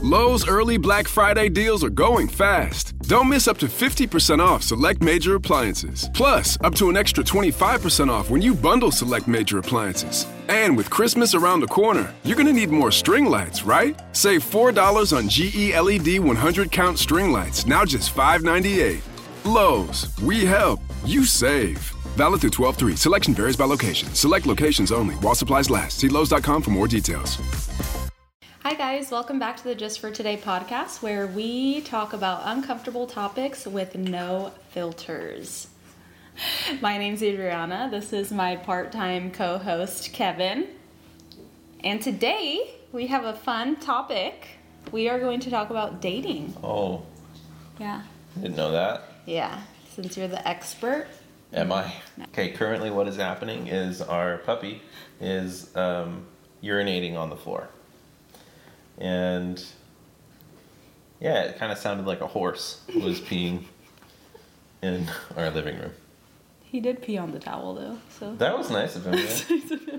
Lowe's early Black Friday deals are going fast. Don't miss up to 50% off select major appliances. Plus, up to an extra 25% off when you bundle select major appliances. And with Christmas around the corner, you're going to need more string lights, right? Save $4 on GE LED 100 count string lights, now just $5.98. Lowe's, we help, you save. Valid through 12/3. Selection varies by location. Select locations only. While supplies last. See Lowe's.com for more details. Hi guys, welcome back to the Just for Today podcast, where we talk about uncomfortable topics with no filters. My name's Adriana. This is my part-time co-host, Kevin. And today we have a fun topic. We are going to talk about dating. Oh. Yeah. Didn't know that. Yeah, since you're the expert. Am I? Okay, currently what is happening is our puppy is urinating on the floor. And yeah, it kind of sounded like a horse was peeing in our living room. He did pee on the towel though, so. That was nice of him, yeah.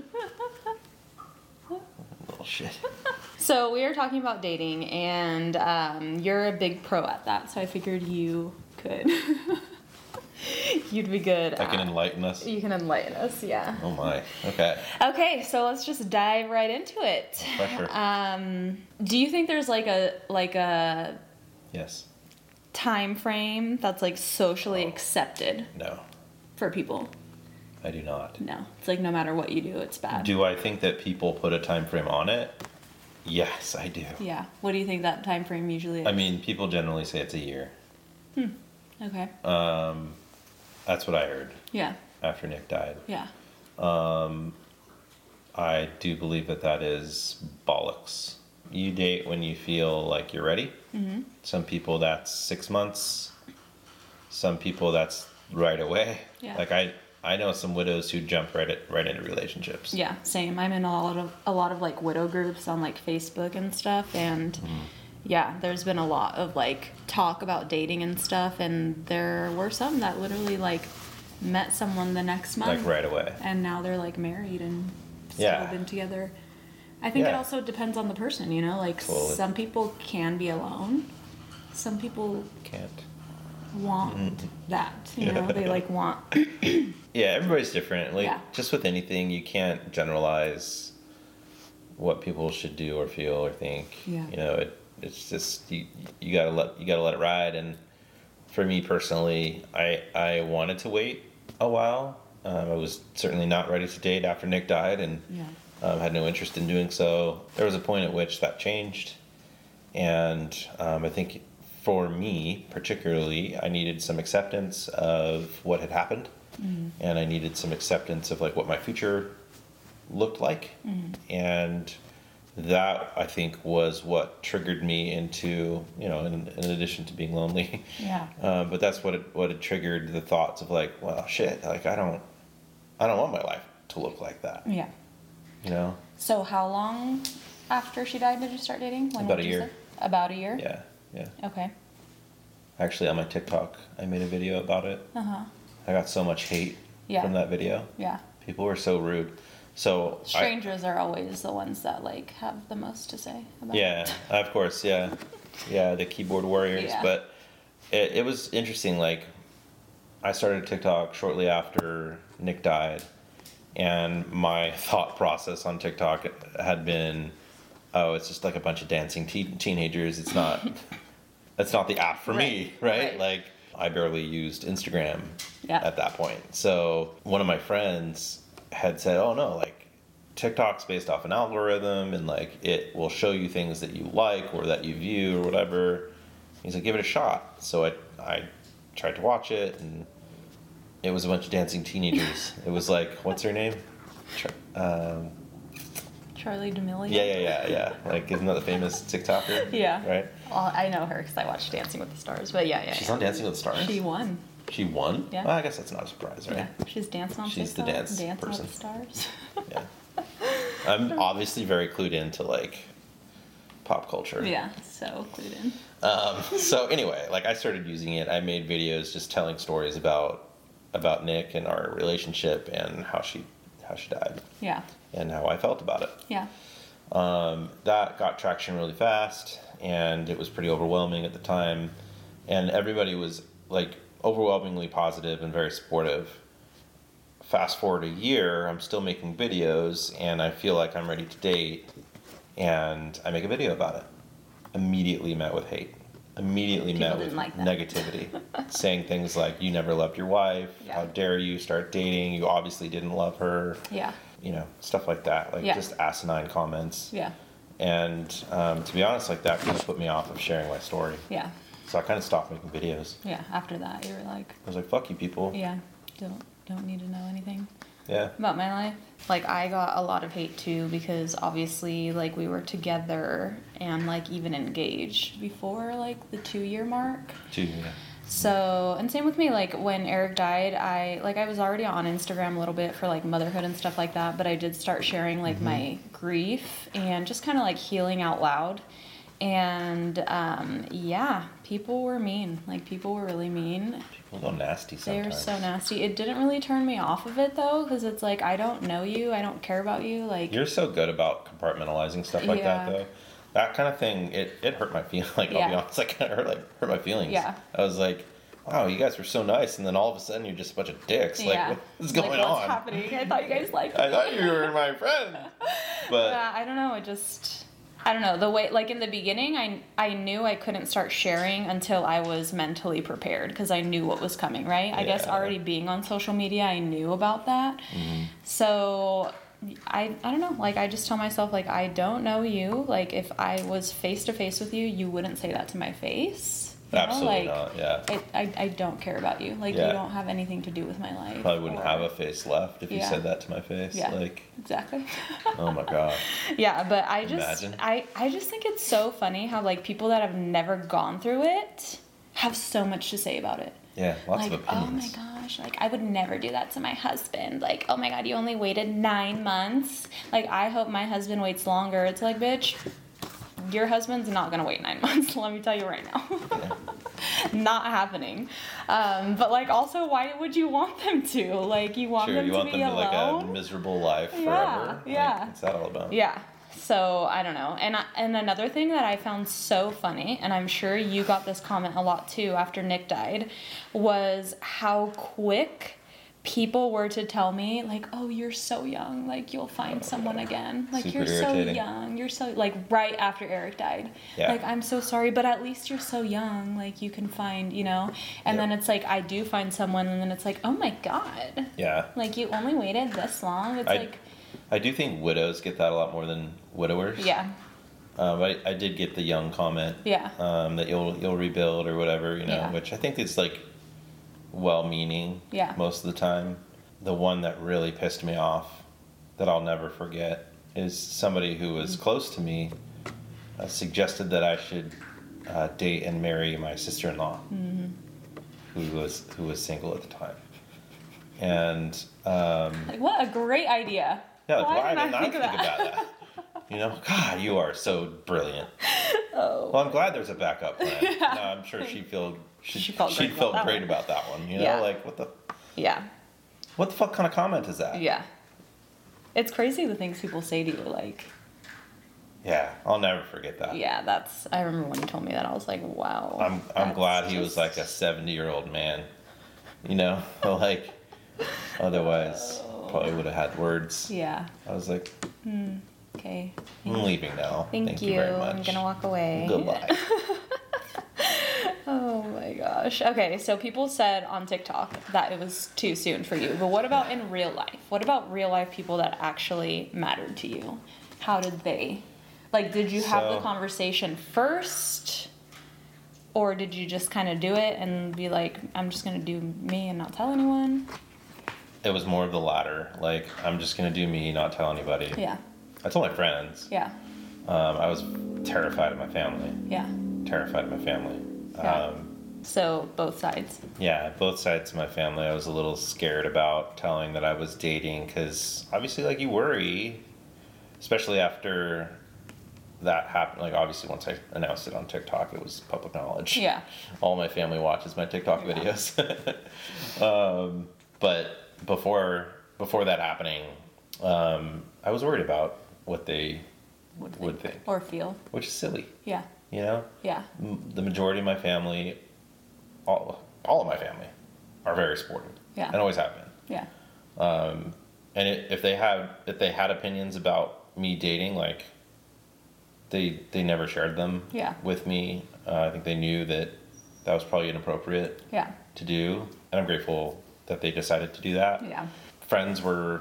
Little shit. So we are talking about dating, and you're a big pro at that, so I figured you could. You'd be good. I can enlighten us. You can enlighten us, yeah. Oh my. Okay. Okay, so let's just dive right into it. Pressure. Do you think there's like a Yes. time frame that's like socially accepted No, for people? I do not. No, it's like no matter what you do, it's bad. Do I think that people put a time frame on it? Yes, I do. Yeah. What do you think that time frame usually is? I mean, people generally say it's a year. Okay. That's what I heard Yeah. after Nick died. Yeah. I do believe that is bollocks. You date when you feel like you're ready. Mm-hmm. Some people that's 6 months. Some people that's right away. Yeah. Like I know some widows who jump right into relationships. Yeah, same. I'm in a lot of like widow groups on like Facebook and stuff, and yeah, there's been a lot of like talk about dating and stuff, and there were some that literally like met someone the next month, Like right away. and now they're like married and still Yeah. been together. I think it Yeah. also depends on the person, you know, like Totally. some people can be alone, some people Can't. want that, you know, they like want. Yeah, everybody's different. Like Yeah. just with anything, you can't generalize what people should do or feel or think. Yeah. You know, it's just you gotta let it ride. And for me personally, I wanted to wait a while. I was certainly not ready to date after Nick died, and Yeah. had no interest in doing so. There was a point at which that changed, and I think for me particularly, I needed some acceptance of what had happened, and I needed some acceptance of like what my future looked like, and that I think was what triggered me into, you know, in addition to being lonely. Yeah. But that's what it triggered the thoughts of like, well, shit, like I don't want my life to look like that. Yeah. You know? So how long after she died did you start dating? When About would a you year. say? About a year? Yeah, yeah. Okay. Actually, on my TikTok, I made a video about it. Uh-huh. I got so much hate Yeah. from that video. Yeah. People were so rude. So Strangers are always the ones that like have the most to say about yeah, it. of course, yeah, yeah, the keyboard warriors. Yeah. But it was interesting. Like, I started TikTok shortly after Nick died, and my thought process on TikTok had been, oh, it's just like a bunch of dancing teenagers. It's not. That's not the app for me, right? Like, I barely used Instagram at that point. So one of my friends had said, oh no, like TikTok's based off an algorithm, and like it will show you things that you like or that you view or whatever. He's like, give it a shot. So I tried to watch it, and it was a bunch of dancing teenagers. It was like, what's her name? Charlie D'Amelio? Yeah. Like, isn't that the famous TikToker? Yeah. Right? Well, I know her because I watched Dancing with the Stars, but yeah. She's on Dancing with the Stars? She won. She won? Yeah. Well, I guess that's not a surprise, right? Yeah. She's dancing on She's the TikTok. dance Dancing person. with the Stars. Yeah. I'm obviously very clued into, like, pop culture. Yeah, so clued in. So anyway, like, I started using it. I made videos just telling stories about Nick and our relationship and how she died. Yeah. And how I felt about it. Yeah. That got traction really fast, and it was pretty overwhelming at the time. And everybody was like overwhelmingly positive and very supportive. Fast forward a year, I'm still making videos, and I feel like I'm ready to date, and I make a video about it. Immediately met with hate. Immediately People met with didn't like that. negativity. Saying things like, you never loved your wife, Yeah. how dare you start dating, you obviously didn't love her. Yeah. You know, stuff like that. Like, Yeah. just asinine comments. Yeah. And to be honest, like, that kind of put me off of sharing my story. Yeah. So I kind of stopped making videos. Yeah. After that, you were like, I was like, fuck you people. yeah, don't need to know anything Yeah. about my life. Like, I got a lot of hate too, because obviously, like, we were together and like even engaged before like the 2-year mark. Too, yeah. So, and same with me, like when Eric died, I was already on Instagram a little bit for like motherhood and stuff like that, but I did start sharing like my grief and just kind of like healing out loud. And yeah, people were mean. Like, people were really mean. People go nasty They were sometimes. so nasty. It didn't really turn me off of it though, because it's like, I don't know you, I don't care about you. Like, You're so good about compartmentalizing stuff like Yeah. that, though. That kind of thing, it hurt my feelings. Like, I'll be Yeah. honest, like, it hurt my feelings. Yeah. I was like, wow, you guys were so nice, and then all of a sudden you're just a bunch of dicks. Like, yeah. what's going like, on? What's happening? I thought you guys liked me. I thought you were my friend. But Yeah, I don't know. I don't know. The way, like in the beginning, I knew I couldn't start sharing until I was mentally prepared, because I knew what was coming, right? I guess Yeah. already being on social media, I knew about that. So I don't know. Like, I just tell myself, like, I don't know you. Like, if I was face to face with you, you wouldn't say that to my face. You know? absolutely Like, not, yeah. I don't care about you. Like, Yeah. you don't have anything to do with my life. Probably wouldn't or- have a face left if you Yeah. said that to my face. Yeah. Like, Exactly. oh my god. Yeah, but I just Imagine. I just think it's so funny how like people that have never gone through it have so much to say about it. Yeah, lots Like, of oh my opinions. gosh, like I would never do that to my husband. Like, oh my god, you only waited 9 months. Like, I hope my husband waits longer. It's like, bitch, your husband's not gonna wait 9 months. Let me tell you right now. Not happening. But like, also, why would you want them to? Like, you want Sure, them you to want be them to alone? like a miserable life Yeah, forever. yeah. Like, what's that all about? Yeah. So I don't know. And another thing that I found so funny, and I'm sure you got this comment a lot too after Nick died, was how quick people were to tell me, like, oh, you're so young, like you'll find someone again, like Super you're so irritating. young, you're so, like, right after Eric died, Yeah. like, I'm so sorry, but at least you're so young, like you can find, you know. And Yep. then it's like I do find someone, and then it's like, oh my god, Yeah. like you only waited this long. It's like, I do think widows get that a lot more than widowers. yeah, I did get the young comment. Yeah. That you'll rebuild or whatever, you know, Yeah. which I think is like well-meaning. Yeah. Most of the time. The one that really pissed me off, that I'll never forget, is somebody who was close to me suggested that I should date and marry my sister-in-law, who was single at the time, and like, what a great idea. yeah, like, why didn't didn't I think about that? You know, God, you are so brilliant. Oh. Well, I'm glad there's a backup plan. No, I'm sure she felt great about that one. You know, Yeah. like Yeah. what the fuck kind of comment is that? Yeah. It's crazy the things people say to you, like, Yeah, I'll never forget that. yeah, I remember when you told me that, I was like, wow. I'm that's glad he was just- like a 70-year-old man. You know, like otherwise probably would have had words. Yeah. I was like, Okay. I'm leaving now. Thank you. very much. I'm gonna walk away. Goodbye. Oh my gosh. Okay, so people said on TikTok that it was too soon for you, but what about in real life? What about real life people that actually mattered to you? How did they? Like, did you have the So- conversation first? Or did you just kind of do it and be like, I'm just going to do me and not tell anyone? It was more of the latter. Like, I'm just gonna do me, not tell anybody. Yeah. I told my friends. Yeah. I was terrified of my family. Yeah. Terrified of my family. Yeah. So both sides. Yeah, both sides of my family. I was a little scared about telling that I was dating because obviously, like, you worry, especially after that happened. Like, obviously, once I announced it on TikTok, it was public knowledge. Yeah. All my family watches my TikTok Yeah. videos. But before that happening, I was worried about what they would think. Or feel. Which is silly. Yeah. You know? Yeah. The majority of my family, all of my family, are very supportive. Yeah. And always have been. Yeah. And if they had opinions about me dating, like they never shared them with me. I think they knew that was probably inappropriate to do, and I'm grateful that they decided to do that. Yeah. Friends were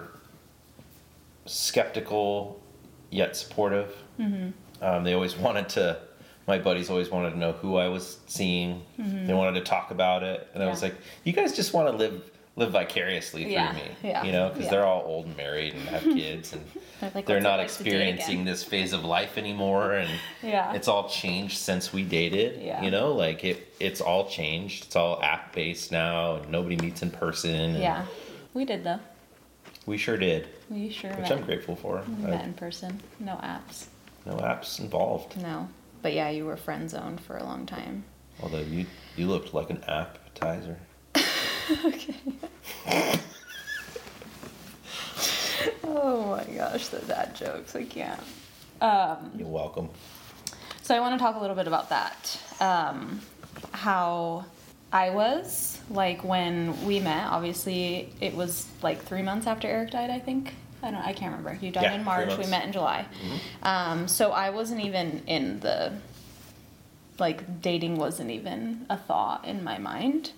skeptical yet supportive. They always wanted to. My buddies always wanted to know who I was seeing. They wanted to talk about it, and I was like, "You guys just want to live vicariously through me, you know, because they're all old and married and have kids, and they're not experiencing this phase of life anymore, and it's all changed since we dated. You know, like it's all changed. It's all app based now, and nobody meets in person. Yeah, we did though. We sure did. We sure which met. I'm grateful for. We met in person. No apps. No apps involved. No, but yeah, you were friend zoned for a long time. Although you looked like an appetizer. Okay. Oh my gosh, the dad jokes. I can't. You're welcome. So I want to talk a little bit about that. How I was, like, when we met. Obviously, it was like 3 months after Eric died, I think. I can't remember. You died in March. We met in July. So I wasn't even in the, like, dating wasn't even a thought in my mind.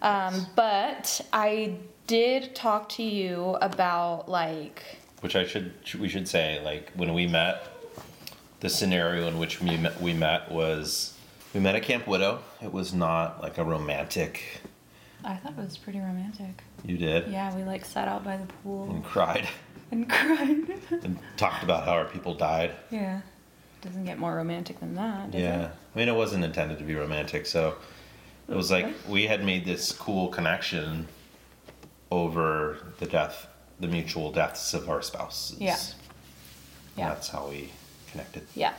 But I did talk to you about, like... Which we should say, like, when we met, the scenario in which we met was... We met at Camp Widow. It was not, like, a romantic... I thought it was pretty romantic. You did? Yeah, we, like, sat out by the pool. And cried. And cried. And talked about how our people died. Yeah. Doesn't get more romantic than that, does it? I mean, it wasn't intended to be romantic, so... It was like we had made this cool connection over the mutual deaths of our spouses. Yeah. That's how we connected. Yeah.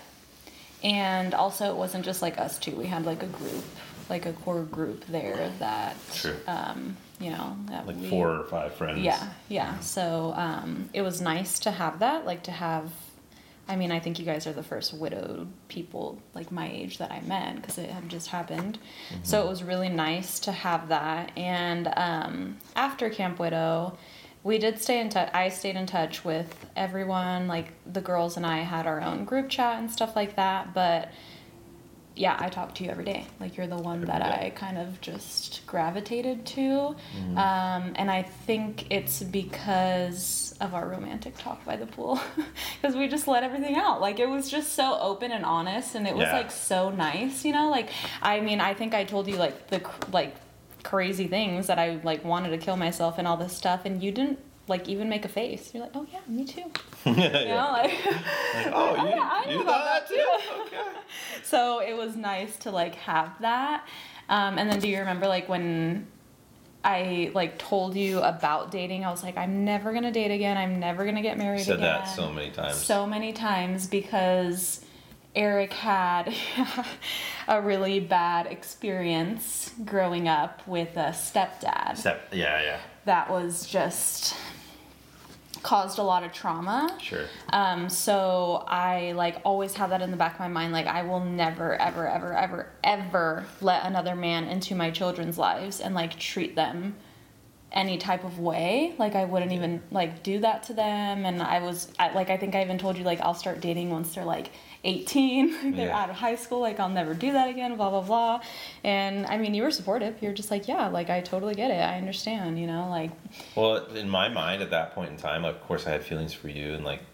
And also, it wasn't just like us two. We had like a group, like a core group there that, True. You know, that like 4 or 5 friends. Yeah. So it was nice to have that, like to have. I mean, I think you guys are the first widowed people, like my age, that I met, because it had just happened. So it was really nice to have that. And after Camp Widow, we did stay in touch. I stayed in touch with everyone. Like, the girls and I had our own group chat and stuff like that. But, yeah, I talk to you every day. Like, you're the one that I kind of just gravitated to. And I think it's because of our romantic talk by the pool. Because we just let everything out. Like, it was just so open and honest. And it was, like, so nice, you know? Like, I mean, I think I told you, like, the, like, crazy things that I, like, wanted to kill myself and all this stuff. And you didn't, like, even make a face. You're like, oh, yeah, me too. You know, like, oh, I you know about that too? Okay. So it was nice to, like, have that. And then do you remember, like, when I, like, told you about dating, I was like, I'm never going to date again. I'm never going to get married again. You said that so many times. So many times, because Eric had a really bad experience growing up with a stepdad. Yeah. That was just... caused a lot of trauma. Sure. So I, like, always have that in the back of my mind. Like, I will never, ever, ever, ever, ever let another man into my children's lives and, like, treat them any type of way. Like, I wouldn't even, like, do that to them. And I think I even told you, like, I'll start dating once they're, like, 18. They're out of high school. Like, I'll never do that again, blah, blah, blah. And, I mean, you were supportive. You're just like, yeah, like, I totally get it. I understand, you know, like. Well, in my mind at that point in time, of course, I had feelings for you, and, like.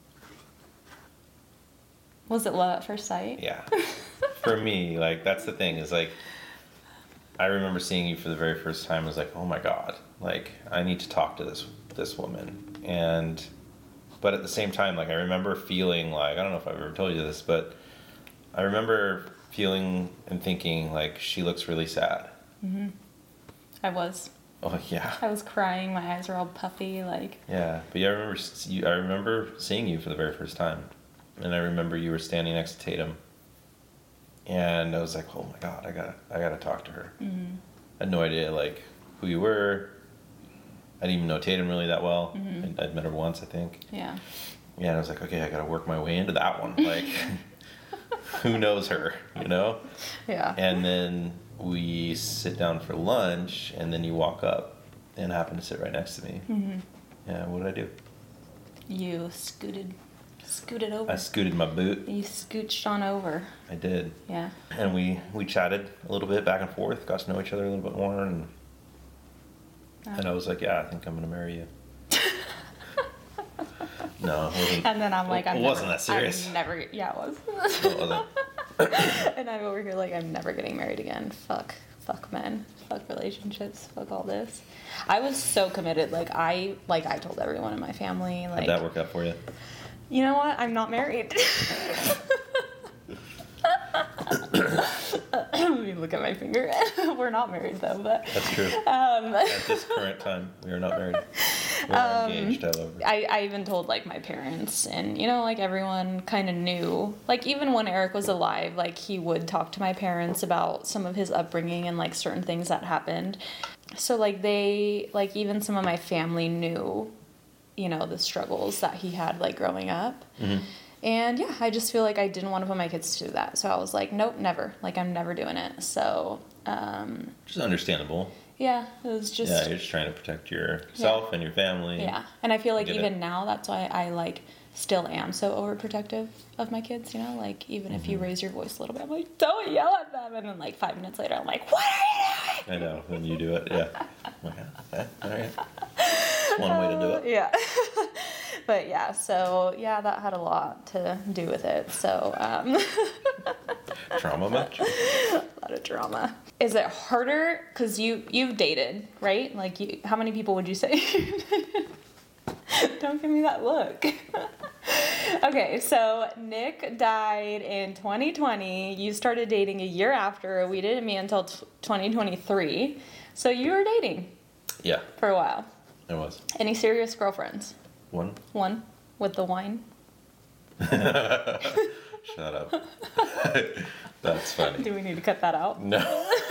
Was it love at first sight? Yeah. For me, like, that's the thing, is, like, I remember seeing you for the very first time. I was like, oh my God, like, I need to talk to this woman. But at the same time, like, I remember feeling like, I don't know if I've ever told you this, but I remember feeling and thinking, like, she looks really sad. Mm-hmm. I was. Oh, yeah. I was crying. My eyes were all puffy, like. Yeah, but yeah, I remember seeing you for the very first time. And I remember you were standing next to Tatum. And I was like, oh my God, I gotta talk to her. Mm-hmm. I had no idea, like, who you were. I didn't even know Tatum really that well. Mm-hmm. I'd met her once, I think. Yeah. Yeah, and I was like, okay, I gotta work my way into that one. Like, who knows her, you know? Yeah. And then we sit down for lunch, and then you walk up and happen to sit right next to me. Mm-hmm. Yeah, what did I do? You scooted over. I scooted my boot. You scooched on over. I did. Yeah. And we chatted a little bit back and forth, got to know each other a little bit more, and I was like, yeah, I think I'm gonna marry you. No, it wasn't. And then I'm like, it wasn't that serious. I'm never. Yeah, it was. No, it wasn't. And I'm over here like, I'm never getting married again. Fuck men. Fuck relationships. Fuck all this. I was so committed. Like I told everyone in my family. Like, How'd that work out for you? You know what? I'm not married. You look at my finger. We're not married though, but That's true. At this current time, we are not married. We're engaged, however. I even told like my parents, and you know, like everyone kind of knew. Like even when Eric was alive, like he would talk to my parents about some of his upbringing and like certain things that happened. So like even some of my family knew, you know, the struggles that he had like growing up. Mm-hmm. And yeah, I just feel like I didn't want to put my kids through that. So I was like, nope, never. Like I'm never doing it. So Just understandable. yeah, it was just Yeah, you're just trying to protect yourself and your family. Yeah, and I feel like even now, that's why I like still am so overprotective of my kids. You know, like even if you raise your voice a little bit, I'm like, don't yell at them. And then like 5 minutes later, I'm like, what are you doing? I know, when you do it, yeah. I'm like, okay, all right. That's one way to do it. Yeah. But yeah, so yeah, that had a lot to do with it. So Trauma much? a lot of drama. Is it harder because you've dated, right? Like how many people would you say? Don't give me that look. Okay, so Nick died in 2020. You started dating a year after. We didn't meet until 2023. So you were dating Yeah, for a while. it was. Any serious girlfriends? One? One with the wine. Shut up. That's funny. Do we need to cut that out? No.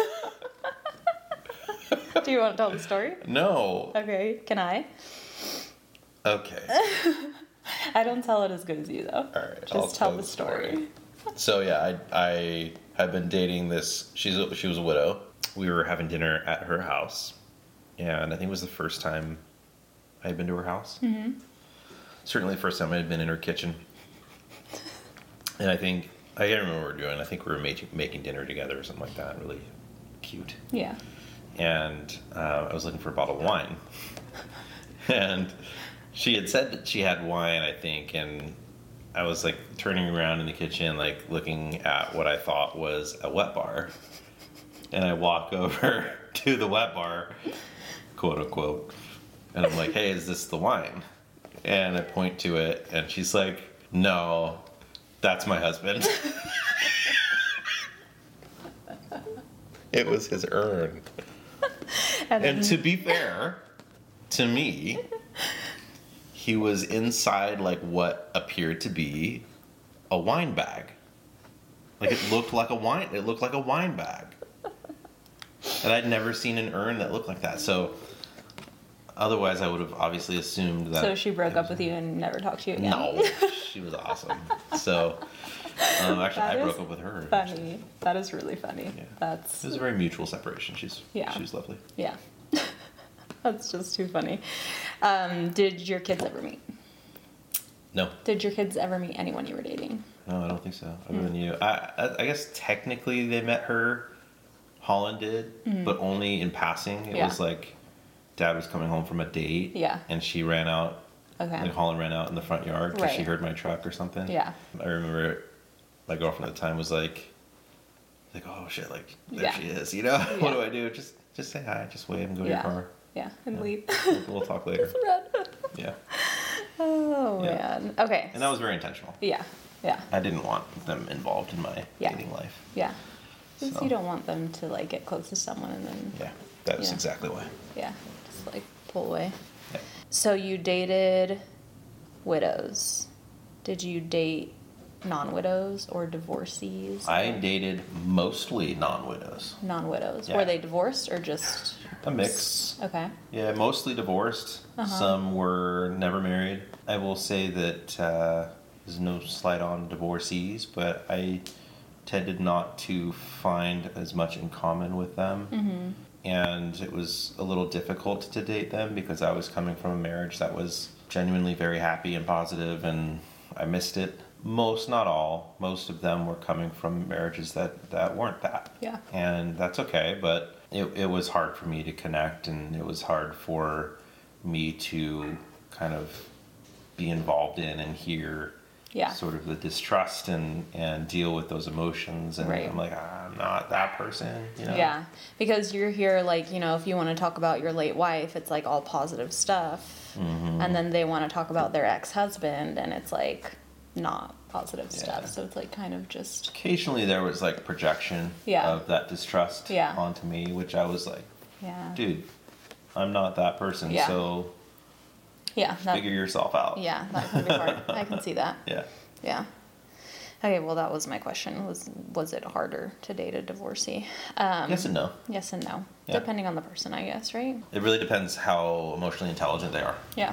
Do you want to tell the story? No. Okay, can I? Okay. I don't tell it as good as you though. All right. Just I'll tell the story. So yeah, I had been dating this. She was a widow. We were having dinner at her house, and I think it was the first time I had been to her house. Mm-hmm. Certainly the first time I had been in her kitchen. And I can't remember what we were doing. I think we were making dinner together or something like that. Really cute. Yeah. And I was looking for a bottle of wine. And she had said that she had wine, I think, and I was like turning around in the kitchen, like looking at what I thought was a wet bar. And I walk over to the wet bar, quote unquote, and I'm like, hey, is this the wine? And I point to it, and she's like, no, that's my husband. It was his urn. And to be fair to me, he was inside like what appeared to be a wine bag. Like it looked like a wine bag. And I'd never seen an urn that looked like that. So otherwise I would have obviously assumed that. So she broke up with you and never talked to you again? No, she was awesome. So actually I broke up with her. Funny. That is really funny. Yeah. It was a very mutual separation. She's lovely. Yeah. That's just too funny. Did your kids ever meet? No. Did your kids ever meet anyone you were dating? No, I don't think so. Other than you. I guess technically they met her. Holland did, but only in passing. It was like Dad was coming home from a date. Yeah. And she ran out. Okay. Like Holland ran out in the front yard because she heard my truck or something. Yeah. I remember my girlfriend at the time was like, oh shit, like there she is, you know? Yeah. What do I do? Just say hi, just wave and go to your car. Yeah, and leave. We'll talk later. Yeah. Oh man. Okay. And that was very intentional. Yeah. Yeah. I didn't want them involved in my dating life. Yeah. Because you don't want them to like get close to someone and then. Yeah, that's exactly why. Yeah, just like pull away. Yeah. So you dated widows. Did you date non-widows or divorcees? I dated mostly non-widows. Non-widows. Yeah. Were they divorced or just? A mix. Okay. Yeah, mostly divorced. Some were never married. I will say that there's no slight on divorcees, but I tended not to find as much in common with them. And it was a little difficult to date them because I was coming from a marriage that was genuinely very happy and positive, and I missed it. Not all, most of them were coming from marriages that weren't that. Yeah. And that's okay, but it was hard for me to connect, and it was hard for me to kind of be involved in and hear sort of the distrust and deal with those emotions. And I'm like, I'm not that person, you know? Yeah, because you're here, like, you know, if you want to talk about your late wife, it's like all positive stuff. And then they want to talk about their ex-husband, and it's like not positive stuff. So it's like kind of just... Occasionally there was like projection of that distrust onto me, which I was like, dude, I'm not that person, so figure yourself out. Yeah, that can be hard. I can see that. Yeah. Okay, well, that was my question. Was it harder to date a divorcee? Yes and no. Yes and no. Yeah. Depending on the person, I guess, right? It really depends how emotionally intelligent they are. Yeah.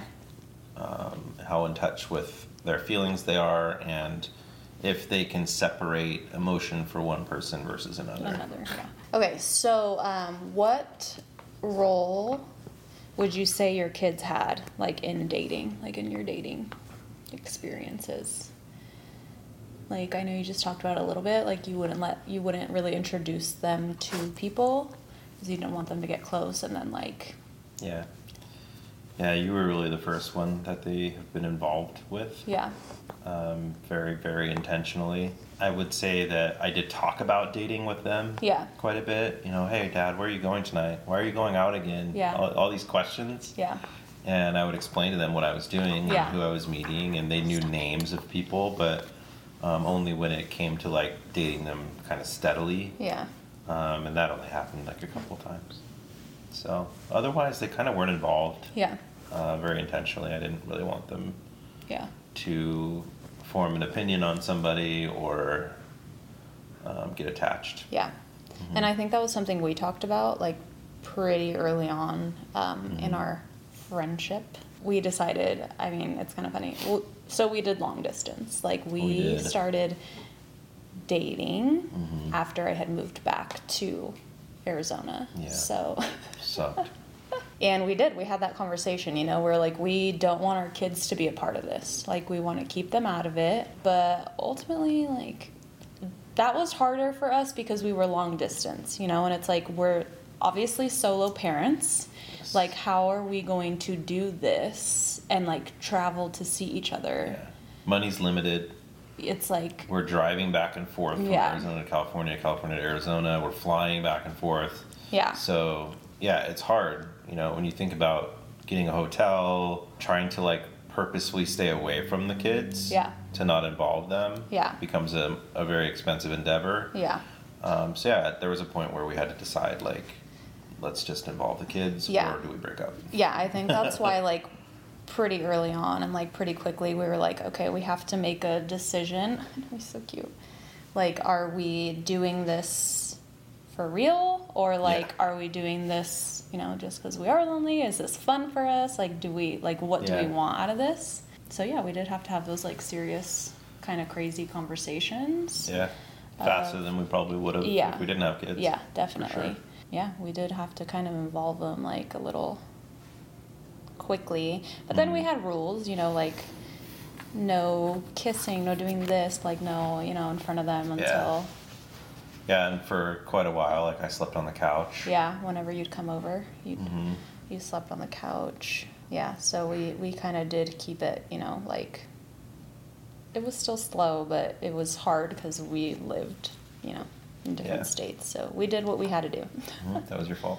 How in touch with their feelings they are, and if they can separate emotion for one person versus another. Okay, so what role would you say your kids had, like, in dating, like in your dating experiences? Like, I know you just talked about it a little bit, like you wouldn't really introduce them to people because you didn't want them to get close, and then like... Yeah, you were really the first one that they have been involved with. Yeah. Very, very intentionally. I would say that I did talk about dating with them quite a bit. You know, hey, Dad, where are you going tonight? Why are you going out again? Yeah. All these questions. Yeah. And I would explain to them what I was doing and who I was meeting, and they knew names of people, but only when it came to like dating them kind of steadily. Yeah. And that only happened like a couple times. So otherwise, they kind of weren't involved. Yeah. Very intentionally. I didn't really want them to form an opinion on somebody or get attached. Yeah. And I think that was something we talked about like pretty early on in our friendship. We decided, I mean, it's kind of funny. So we did long distance. Like we started dating after I had moved back to Arizona. Yeah. So sucked. And we had that conversation, you know, where like we don't want our kids to be a part of this. Like we want to keep them out of it, but ultimately like that was harder for us because we were long distance, you know, and it's like we're obviously solo parents. Yes. Like how are we going to do this and like travel to see each other? Yeah. Money's limited. It's like we're driving back and forth from Arizona to California, California to Arizona. We're flying back and forth. Yeah. So yeah, it's hard. You know, when you think about getting a hotel, trying to like purposefully stay away from the kids to not involve them becomes a very expensive endeavor. Yeah. So yeah, there was a point where we had to decide like, let's just involve the kids or do we break up? Yeah, I think that's why like pretty early on and like pretty quickly we were like, okay, we have to make a decision. He's so cute. Like, are we doing this for real? Or like, are we doing this, you know, just because we are lonely? Is this fun for us? Like, do we, like, what do we want out of this? So yeah, we did have to have those like serious kind of crazy conversations. Yeah. Faster than we probably would have if we didn't have kids. Yeah, definitely. Sure. Yeah, we did have to kind of involve them like a little quickly. But then we had rules, you know, like no kissing, no doing this, like no, you know, in front of them until... Yeah, and for quite a while, like I slept on the couch. Yeah, whenever you'd come over, you slept on the couch. Yeah, so we kind of did keep it, you know, like it was still slow, but it was hard because we lived, you know, in different states. So we did what we had to do. That was your fault.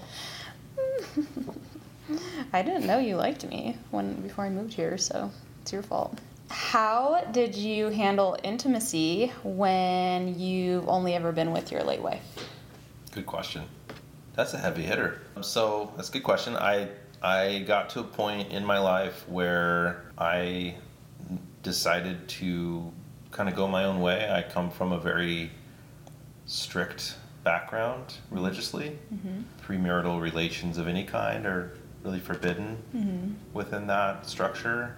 I didn't know you liked me before I moved here, so it's your fault. How did you handle intimacy when you've only ever been with your late wife? Good question. That's a heavy hitter. So that's a good question. I got to a point in my life where I decided to kind of go my own way. I come from a very strict background religiously. Premarital relations of any kind are really forbidden within that structure.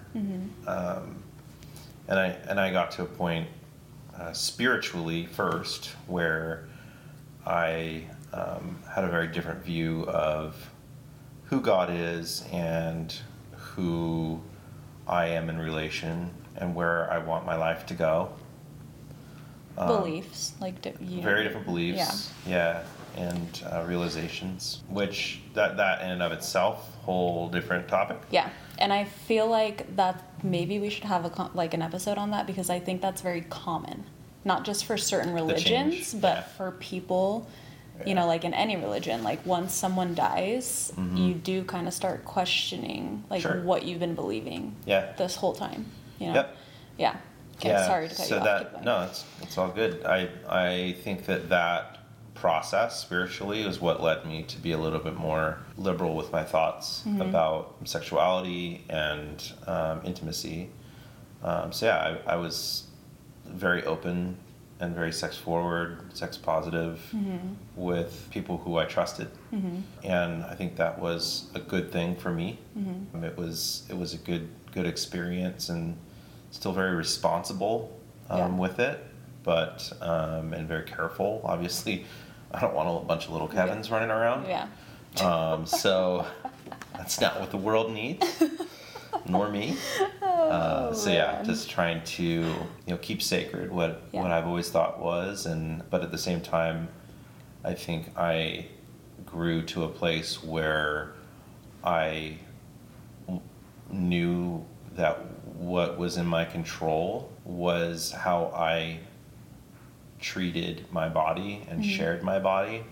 And I got to a point spiritually first where I had a very different view of who God is and who I am in relation and where I want my life to go. Beliefs, Very different beliefs. Yeah. And realizations, which that in and of itself, whole different topic. Yeah, and I feel like that maybe we should have an episode on that, because I think that's very common, not just for certain religions, but for people, you know, like in any religion. Like once someone dies, you do kind of start questioning what you've been believing this whole time. You know? Yep. Yeah. Okay, sorry to cut you off. No, it's all good. I think that process spiritually is what led me to be a little bit more liberal with my thoughts about sexuality and intimacy. I was very open and very sex forward, sex positive with people who I trusted, and I think that was a good thing for me. It was a good experience, and still very responsible with it, but and very careful. Obviously, I don't want a bunch of little Kevins running around. Yeah. So that's not what the world needs, nor me. Just trying to keep sacred what I've always thought was, but at the same time, I think I grew to a place where I knew that what was in my control was how I treated my body and shared my body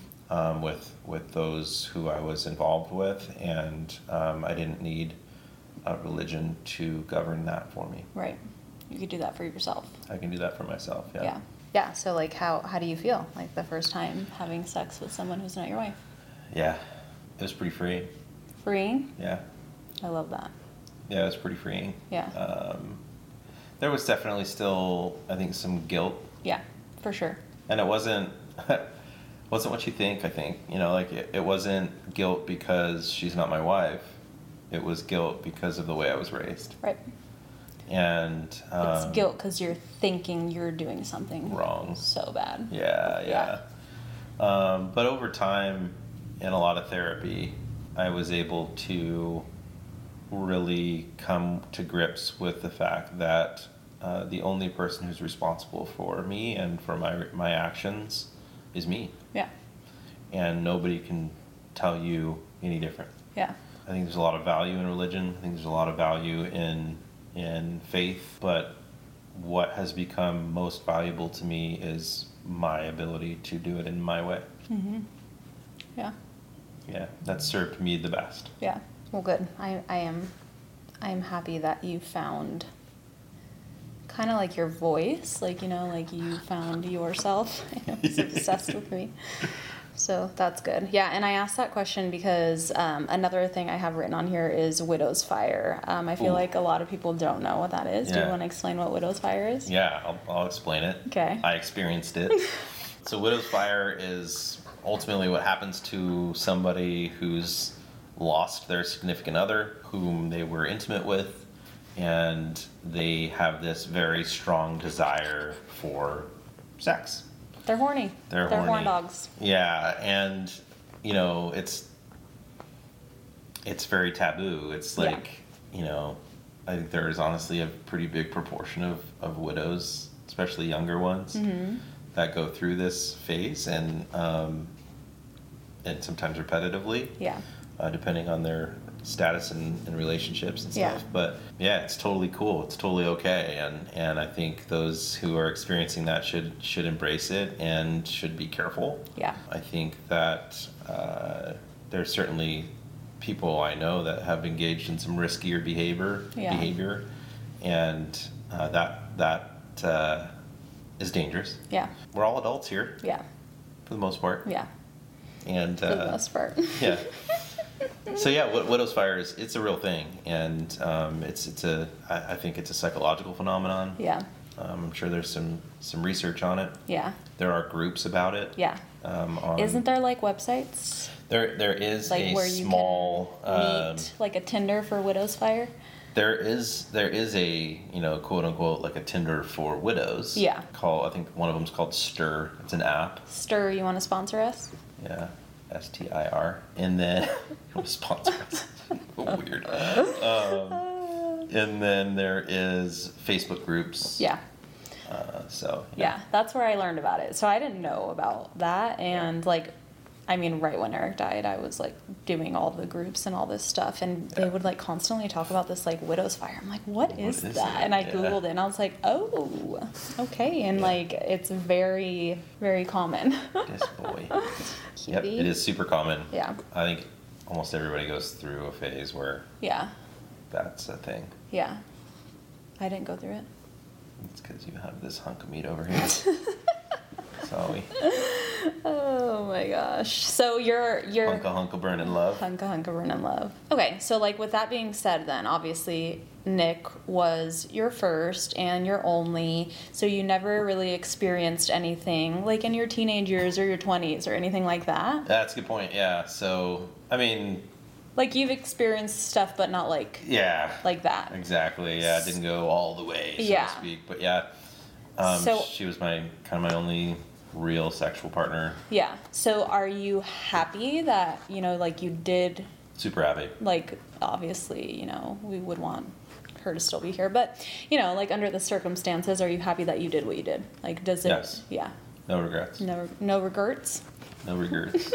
with those who I was involved with, and I didn't need a religion to govern that for me. Right. You could do that for yourself. I can do that for myself. Yeah. Yeah. So how do you feel like the first time having sex with someone who's not your wife? Yeah, it was pretty freeing. Freeing? Yeah. I love that. Yeah, it was pretty freeing. Yeah. There was definitely still, I think, some guilt. Yeah, for sure. And it wasn't what you think, I think. It wasn't guilt because she's not my wife. It was guilt because of the way I was raised. Right. And it's guilt because you're thinking you're doing something wrong. So bad. Yeah. But over time, in a lot of therapy, I was able to really come to grips with the fact that the only person who's responsible for me and for my actions is me. Yeah. And nobody can tell you any different. Yeah. I think there's a lot of value in religion. I think there's a lot of value in faith. But what has become most valuable to me is my ability to do it in my way. Yeah. Yeah, that's served me the best. Yeah. Well, good. I am happy that you found kind of like your voice, you found yourself. I know he's obsessed with me. So that's good. Yeah, and I asked that question because another thing I have written on here is widow's fire. I feel like a lot of people don't know what that is. Yeah. Do you want to explain what widow's fire is? Yeah, I'll explain it. Okay. I experienced it. So widow's fire is ultimately what happens to somebody who's lost their significant other, whom they were intimate with, and they have this very strong desire for sex. They're horny. They're horny. Horn dogs. Yeah, and it's very taboo. It's like, I think there's honestly a pretty big proportion of widows, especially younger ones, that go through this phase, and sometimes repetitively. Yeah. Depending on their status and relationships and stuff. Yeah. But yeah, it's totally cool. It's totally okay. And I think those who are experiencing that should embrace it and should be careful. Yeah. I think that there's certainly people I know that have engaged in some riskier behavior, and that is dangerous. Yeah. We're all adults here. Yeah. For the most part. Yeah. And for the most part. Yeah. So yeah, widow's fire it's a real thing, and I think it's a psychological phenomenon. Yeah. I'm sure there's some research on it. Yeah. There are groups about it. Yeah. Isn't there like websites? There is like a where small you can meet, like a Tinder for Widow's Fire? There is a quote unquote like a Tinder for widows. Yeah. I think one of them's called Stir. It's an app. Stir, you want to sponsor us? Yeah, STIR. And then sponsor us. Weird. And then there is Facebook groups. Yeah. Yeah, that's where I learned about it. So I didn't know about that, and right when Eric died, I was like doing all the groups and all this stuff, and they would like constantly talk about this like Widow's Fire. I'm like, what is that? It? And I Googled it, and I was like, oh, okay, and like it's very, very common. This boy. Yep, it is super common. Yeah. I think almost everybody goes through a phase where that's a thing. Yeah. I didn't go through it. It's because you have this hunk of meat over here. Sorry. Oh my gosh. So you're Hunka burn in love. Hunka burn in love. Okay, so like with that being said, then obviously Nick was your first and your only, so you never really experienced anything like in your teenage years or your 20s or anything like that. That's a good point. Yeah. So I mean, like you've experienced stuff, but not like like that. Exactly. Yeah, it didn't go all the way, so to speak. But yeah, she was my only real sexual partner. Yeah. So are you happy that like you did? Super happy. Like obviously, we would want her to still be here, but like under the circumstances, are you happy that you did what you did? Like, does it? Yes. Yeah. No regrets. No regrets. No regrets.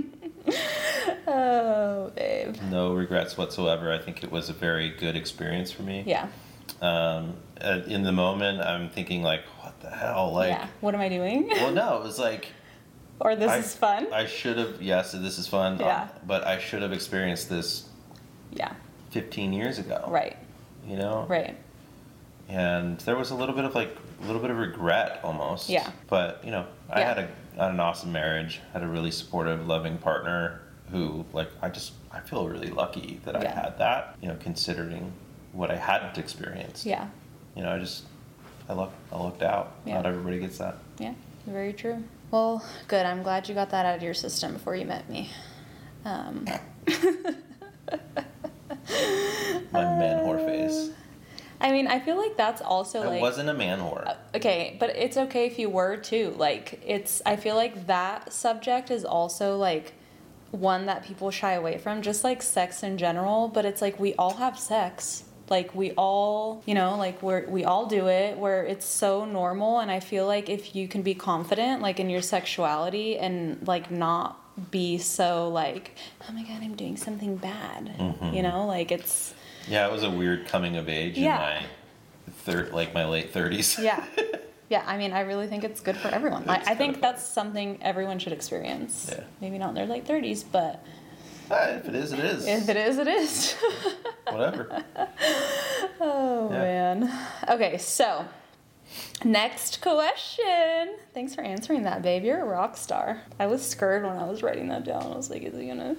Oh, babe. No regrets whatsoever. I think it was a very good experience for me. Yeah. In the moment, I'm thinking like, what the hell? Like, what am I doing? Well, no, it was like, or this is fun. I should have. Yes, this is fun. Yeah. But I should have experienced this. Yeah. 15 years ago. Right. Right. And there was a little bit of regret almost. Yeah. But I had an awesome marriage. Had a really supportive, loving partner who I feel really lucky that I had that. Considering what I hadn't experienced. Yeah. I lucked out. Yeah. Not everybody gets that. Yeah. Very true. Well, good. I'm glad you got that out of your system before you met me. My man whore face. I mean, I feel like that's also I wasn't a man whore. Okay, but it's okay if you were too. Like, I feel like that subject is also like one that people shy away from, just like sex in general. But it's like we all have sex. Like we all, like we all do it, where it's so normal. And I feel like if you can be confident, like in your sexuality, and like not be so like, oh my God, I'm doing something bad. Mm-hmm. Like it's. Yeah, it was a weird coming of age in my my late 30s. Yeah. Yeah, I mean, I really think it's good for everyone. I think that's something everyone should experience. Yeah. Maybe not in their late 30s, but... if it is, it is. If it is, it is. Whatever. Oh, man. Okay, so, next question. Thanks for answering that, babe. You're a rock star. I was scared when I was writing that down. I was like,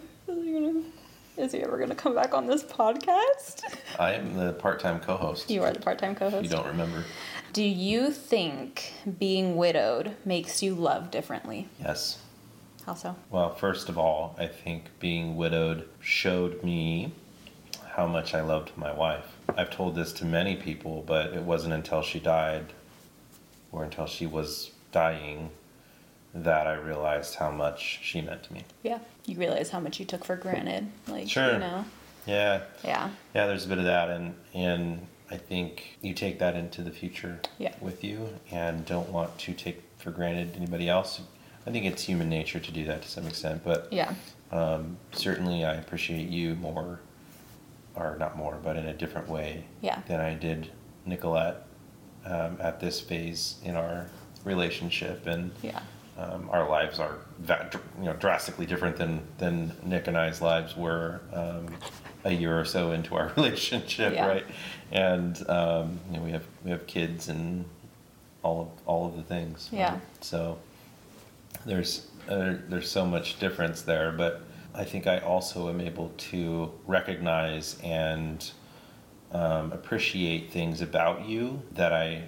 is he ever going to come back on this podcast? I am the part-time co-host. You are the part-time co-host? You don't remember. Do you think being widowed makes you love differently? Yes. How so? Well, first of all, I think being widowed showed me how much I loved my wife. I've told this to many people, but it wasn't until she died or until she was dying that I realized how much she meant to me. Yeah. You realize how much you took for granted. Like, sure. Yeah. Yeah. Yeah, there's a bit of that, and I think you take that into the future with you and don't want to take for granted anybody else. I think it's human nature to do that to some extent, but certainly I appreciate you more, or not more, but in a different way than I did Nicolette at this phase in our relationship, and our lives are drastically different than Nick and I's lives were a year or so into our relationship, right? And we have kids and all of the things. Yeah. Right? So there's so much difference there, but I think I also am able to recognize and appreciate things about you that I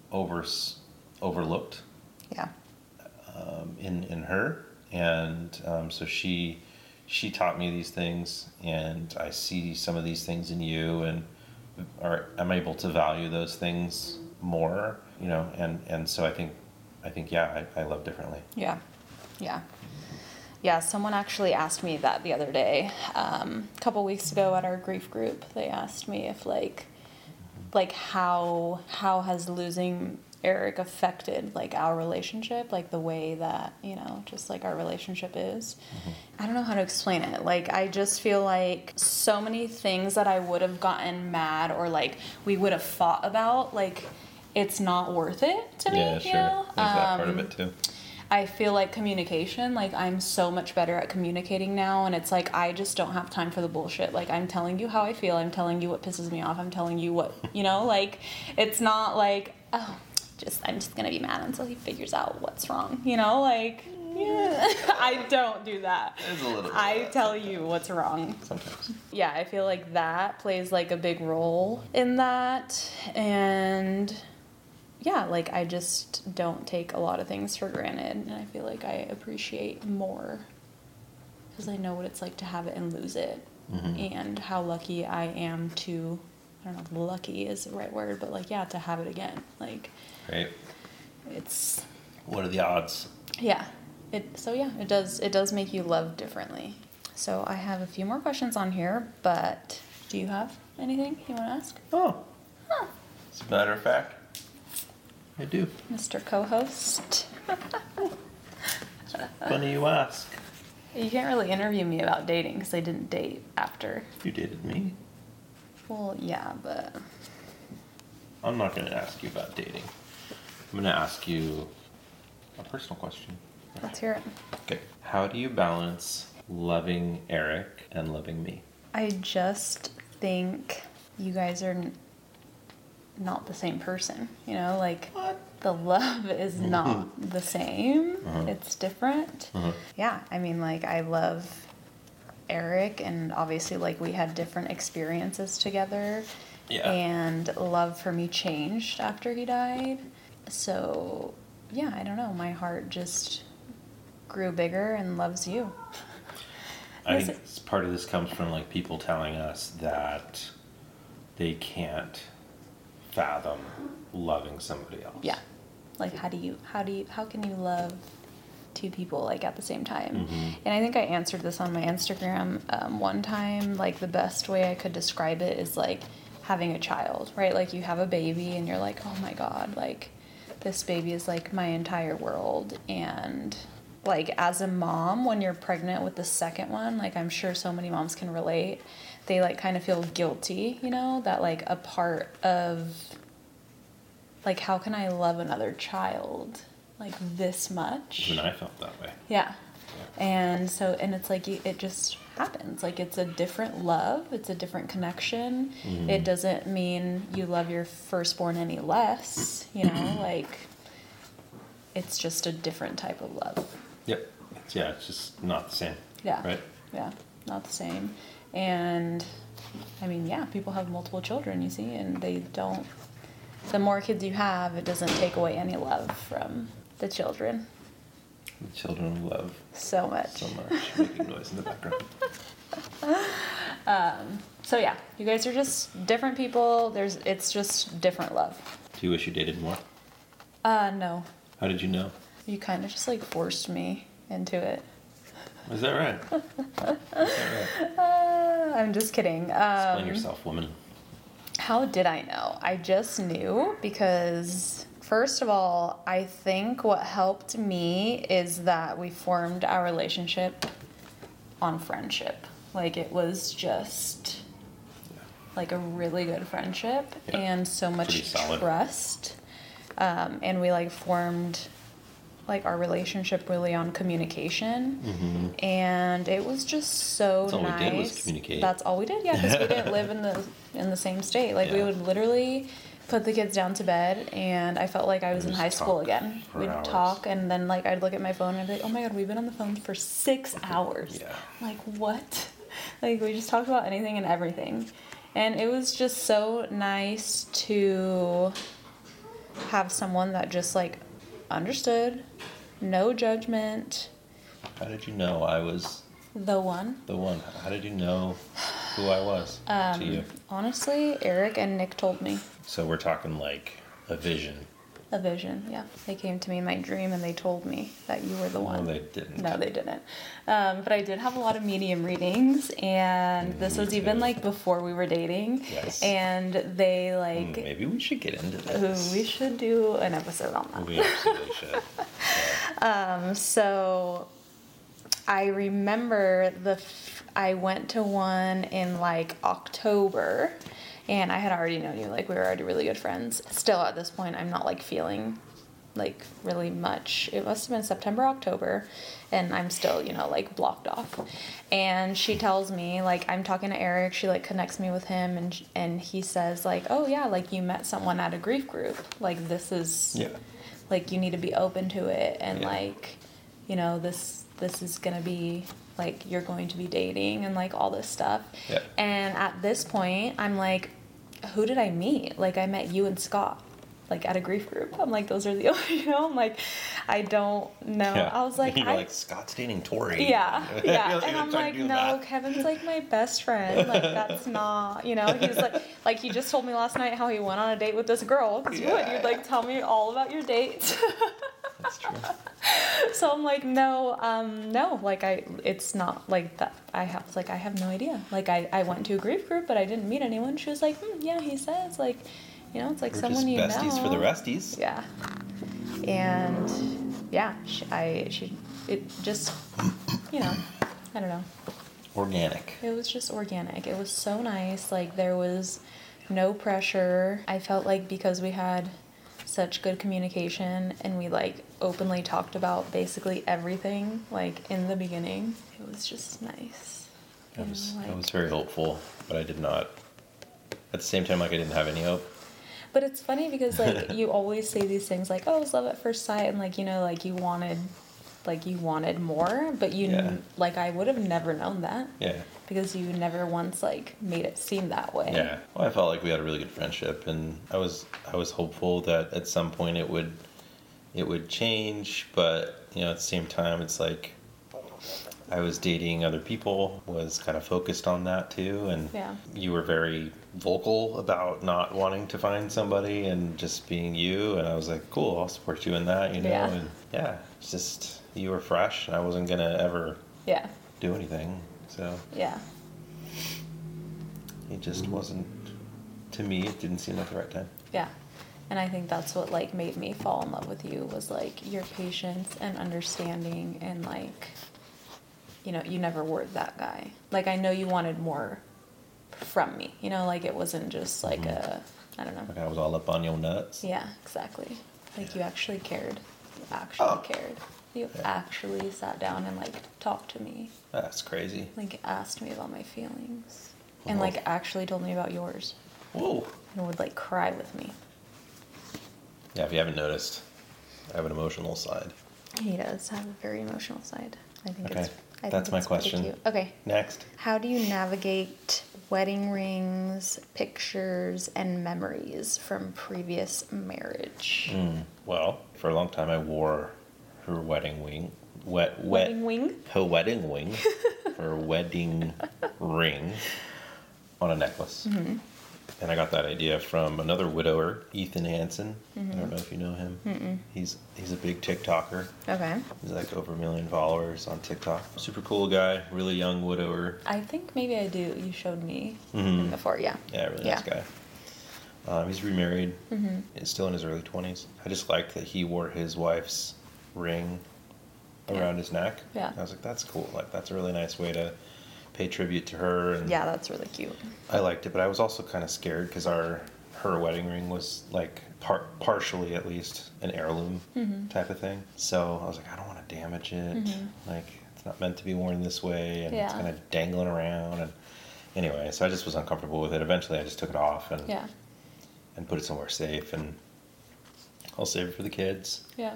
overlooked Yeah. in her, and so she taught me these things, and I see some of these things in you, and I'm able to value those things more, and so I think yeah, I love differently. Yeah. Yeah. Yeah, someone actually asked me that the other day. A couple weeks ago at our grief group, they asked me if like how has losing Eric affected like our relationship, like the way that, just like our relationship is. I don't know how to explain it. Like, I just feel like so many things that I would have gotten mad or like we would have fought about, like it's not worth it to me. Yeah, sure. There's that part of it too. I feel like communication, like I'm so much better at communicating now, and it's like I just don't have time for the bullshit. Like, I'm telling you how I feel, I'm telling you what pisses me off, I'm telling you what, like it's not like, oh, I'm just gonna be mad until he figures out what's wrong, like, yeah. I don't do that. There's a little I tell you what's wrong. Sometimes. Yeah, I feel like that plays like a big role in that, and yeah, like I just don't take a lot of things for granted, and I feel like I appreciate more because I know what it's like to have it and lose it, and how lucky I am to, I don't know if lucky is the right word, but like, yeah, to have it again. Like, right. It's, what are the odds? Yeah. It does make you love differently. So I have a few more questions on here, but do you have anything you want to ask? Oh. As a matter of fact, I do. Mr. Co-host. Funny you ask. You can't really interview me about dating because I didn't date after. You dated me. Well, yeah, but... I'm not going to ask you about dating. I'm going to ask you a personal question. Let's hear it. Okay. How do you balance loving Eric and loving me? I just think you guys are not the same person, like What? the love is not the same. It's different. Yeah, I mean, like, I love Eric, and obviously like we had different experiences together. Yeah. And love for me changed after he died. So yeah, I don't know, my heart just grew bigger and loves you. I think part of this comes from like people telling us that they can't fathom loving somebody else. Yeah. Like, how can you love two people like at the same time? And I think I answered this on my Instagram one time. Like, the best way I could describe it is like having a child, right? Like, you have a baby and you're like, oh my God, like this baby is like my entire world. And like, as a mom, when you're pregnant with the second one, like, I'm sure so many moms can relate, they like kind of feel guilty, that like a part of like, how can I love another child like this much? Even I felt that way. Yeah. And so, and it's like, it just happens. Like, it's a different love. It's a different connection. It doesn't mean you love your firstborn any less, like, it's just a different type of love. Yep. It's just not the same. Yeah. Right? Yeah. Not the same. And I mean, yeah, people have multiple children, you see, and they don't, the more kids you have, it doesn't take away any love from the children. The children love so much. Making noise in the background. So yeah, you guys are just different people. It's just different love. Do you wish you dated more? No. How did you know? You kind of just like forced me into it. Is that right? I'm just kidding. Explain yourself, woman. How did I know? I just knew because, first of all, I think what helped me is that we formed our relationship on friendship. Like, it was just like a really good friendship and so much trust. And we like formed like our relationship really on communication, and it was just so nice. That's all we did was communicate. That's all we did, yeah, because we didn't live in the same state. Like, we would literally put the kids down to bed, and I felt like I was in high school again. We'd talk, and then like I'd look at my phone and I'd be like, oh my God, we've been on the phone for 6 hours. Yeah. Like, what? Like, we just talked about anything and everything, and it was just so nice to have someone that just like understood, no judgment. How did you know I was The one. the one? How did you know who I was to you? Honestly, Eric and Nick told me. So we're talking like a vision. A vision, yeah. They came to me in my dream and they told me that you were the one. No, they didn't. No, they didn't. But I did have a lot of medium readings, and this Me was even too. like before we were dating. Yes. And they like, Maybe we should get into ooh, this. we should do an episode on that. We absolutely should. So I remember I went to one in like October, and I had already known you, like we were already really good friends. Still at this point, I'm not like feeling like really much. It must have been September, October, and I'm still, like blocked off. And she tells me, like, I'm talking to Eric, she like connects me with him, and he says like, oh yeah, like you met someone at a grief group. Like this is, Yeah. like you need to be open to it, and Yeah. like, this is gonna be like you're going to be dating and like all this stuff. Yeah. And at this point, I'm like, who did I meet? Like I met you and Scott, like at a grief group. I'm like, those are the only, I'm like, I don't know. Yeah. I was like, you were like, Scott's dating Tori. yeah, yeah. You're And I'm trying like, to do no, that. Kevin's like my best friend. Like that's not, he was like he just told me last night how he went on a date with this girl. Cause you would, you'd like tell me all about your dates. That's true. So I'm like, no, like it's not like that. I have no idea. Like I went to a grief group, but I didn't meet anyone. She was like, yeah, he says like, it's like We're someone just you know. besties for the resties. Yeah. And yeah, it just, I don't know. Organic. It was just organic. It was so nice. Like there was no pressure. I felt like because we had such good communication and we like openly talked about basically everything like in the beginning, it was just nice. I was very hopeful, but I did not. At the same time, like I didn't have any hope. But it's funny because like you always say these things like, oh, it's love at first sight, and like like you wanted more, but like I would have never known that. Yeah. Because you never once like made it seem that way. Yeah. Well, I felt like we had a really good friendship, and I was hopeful that at some point it would change, but at the same time, it's like I was dating other people, was kind of focused on that too, and you were very vocal about not wanting to find somebody and just being you, and I was like, cool, I'll support you in that, and it's just you were fresh, and I wasn't gonna ever do anything, so it just wasn't, to me, it didn't seem like the right time. Yeah. And I think that's what like made me fall in love with you, was like your patience and understanding, and like you never were that guy. Like I know you wanted more from me, like it wasn't just like I don't know. Like I was all up on your nuts. Yeah, exactly. Like you actually cared. You actually cared. You actually sat down and like talked to me. That's crazy. Like asked me about my feelings. And like actually told me about yours. Whoa. And would like cry with me. Yeah, if you haven't noticed, I have an emotional side. He does have a very emotional side. I think Okay. it's That's my pretty question. cute. Okay. Next. How do you navigate wedding rings, pictures, and memories from previous marriage? Well, for a long time I wore her wedding ring. Wedding wing? Her wedding wing. Her wedding ring on a necklace. Mm-hmm. And I got that idea from another widower, Ethan Hansen. Mm-hmm. I don't know if you know him. Mm-mm. He's a big TikToker. Okay. He's like over 1 million followers on TikTok. Super cool guy, really young widower. I think maybe I do. You showed me him before, yeah. Yeah, really nice guy. He's remarried. Mm-hmm. He's still in his early 20s. I just liked that he wore his wife's ring around his neck. Yeah. I was like, that's cool. Like, that's a really nice way to pay tribute to her. And yeah, that's really cute. I liked it, but I was also kind of scared because her wedding ring was like partially at least an heirloom type of thing. So I was like, I don't want to damage it. Like, it's not meant to be worn this way, and it's kind of dangling around. And anyway, so I just was uncomfortable with it. Eventually, I just took it off and put it somewhere safe, and I'll save it for the kids. Yeah.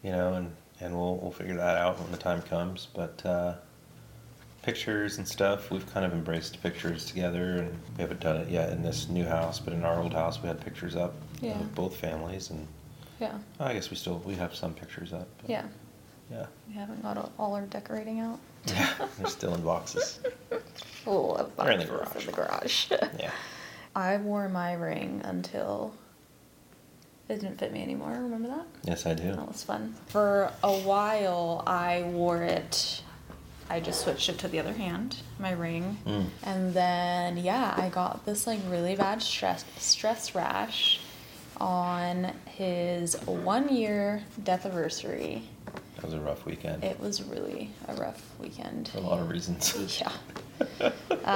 And we'll figure that out when the time comes. But pictures and stuff, we've kind of embraced pictures together, and we haven't done it yet in this new house, but in our old house we had pictures up of both families, and Yeah. I guess we have some pictures up. But Yeah. Yeah. We haven't got all our decorating out. Yeah. They're still in boxes. Full of They're in the boxes garage. in the garage. Yeah. I wore my ring until it didn't fit me anymore. Remember that? Yes, I do. That was fun. For a while, I wore it. I just switched it to the other hand, my ring. And then, yeah, I got this like really bad stress rash on his 1-year death anniversary. That was a rough weekend. It was really a rough weekend. For a lot of reasons. Yeah.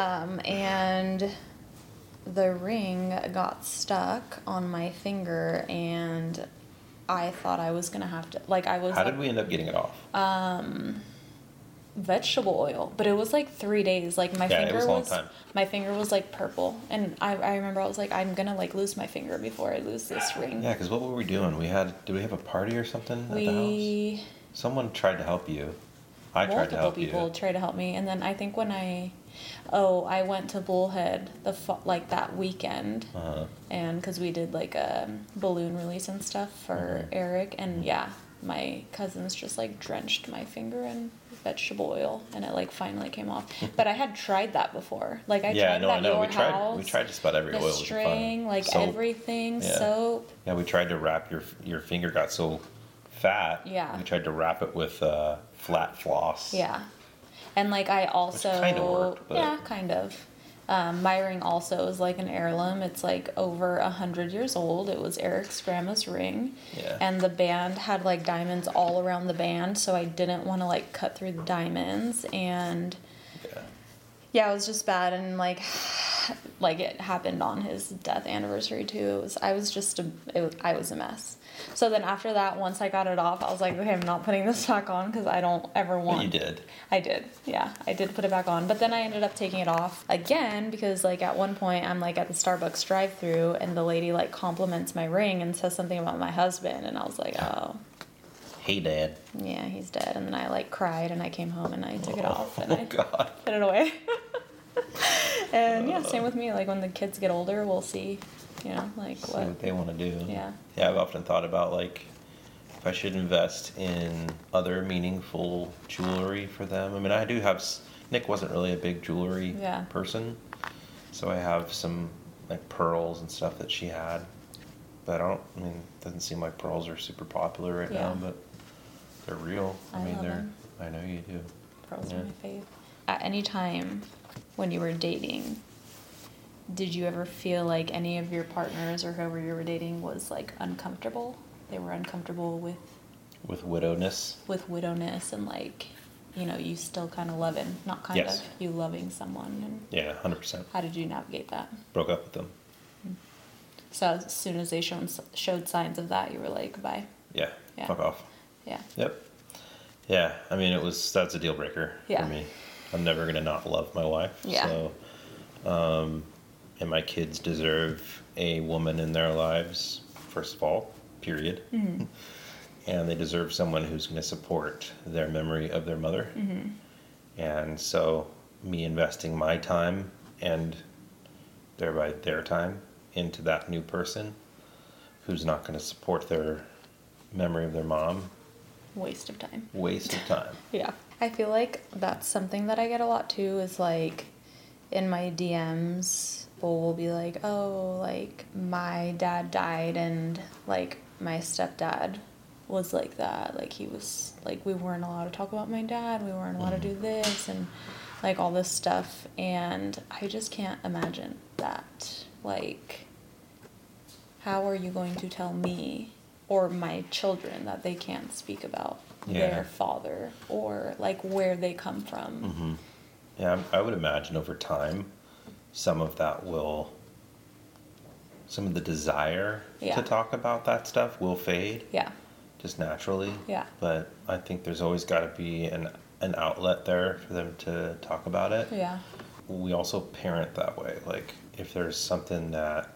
And the ring got stuck on my finger, and I thought I was gonna have to, like, I was. How did we end up getting it off? Vegetable oil, but it was like 3 days. Like my Yeah, finger it was a long time. my finger was like purple, and I remember I was like, I'm gonna like lose my finger before I lose this ring. Yeah, because what were we doing? Did we have a party or something at the house? We Someone tried to help you. I tried to multiple help people you. tried to help me, and then I think when I went to Bullhead like that weekend, and because we did like a balloon release and stuff for Eric, and yeah, my cousins just like drenched my finger in vegetable oil, and it like finally came off. But I had tried that before. Like I Yeah, tried no, that I know. your house. We tried just about every the oil. It was fun. string, like Soap. everything, Yeah. soap. Yeah, we tried to wrap your finger got so fat. Yeah. We tried to wrap it with flat floss. Yeah. And like I also kinda worked, but- yeah, kind of. My ring also is like an heirloom. It's like over 100 years old. It was Eric's grandma's ring. Yeah. And the band had like diamonds all around the band, so I didn't want to like cut through the diamonds, and Yeah. yeah, it was just bad. And like it happened on his death anniversary too. I was a mess. So then after that, once I got it off, I was like, okay, I'm not putting this back on because I don't ever want. But you did. I did. Yeah, I did put it back on. But then I ended up taking it off again because like at one point I'm like at the Starbucks drive-thru, and the lady like compliments my ring and says something about my husband, and I was like, oh. Hey, Dad. Yeah, he's dead. And then I like cried, and I came home and I took it off and Oh, I God. put it away. And yeah, same with me. Like when the kids get older, we'll see, like See what. what they want to do. Yeah. Yeah, I've often thought about like if I should invest in other meaningful jewelry for them. I mean, I do have. Nick wasn't really a big jewelry Yeah. person, so I have some like pearls and stuff that she had. But I mean, it doesn't seem like pearls are super popular right Yeah. now, but they're real. I mean, love they're. them. I know you do. Pearls Yeah. are my fave. At any time when you were dating, did you ever feel like any of your partners or whoever you were dating was like uncomfortable? They were uncomfortable With widowedness. with widowness, and like, you still kind of loving, not kind Yes. of, you loving someone. And Yeah, 100%. how did you navigate that? Broke up with them. So as soon as they showed signs of that, you were like, bye. Yeah. Yeah. Fuck off. Yeah. Yep. Yeah, I mean, that's a deal breaker Yeah. for me. I'm never gonna not love my wife. Yeah. So, and my kids deserve a woman in their lives, first of all, period. Mm-hmm. And they deserve someone who's gonna support their memory of their mother. Mm-hmm. And so, me investing my time and thereby their time into that new person who's not gonna support their memory of their mom, Waste of time. waste of time. Yeah. I feel like that's something that I get a lot too, is like in my DMs, people will be like, oh, like my dad died, and like my stepdad was like that. Like he was like, we weren't allowed to talk about my dad, we weren't allowed to do this, and like all this stuff. And I just can't imagine that. Like, how are you going to tell me or my children that they can't speak about Yeah. their father or like where they come from? Mm-hmm. Yeah, I would imagine over time, some of the desire Yeah. to talk about that stuff will fade Yeah. just naturally. Yeah. But I think there's always got to be an outlet there for them to talk about it. Yeah. We also parent that way. Like if there's something that,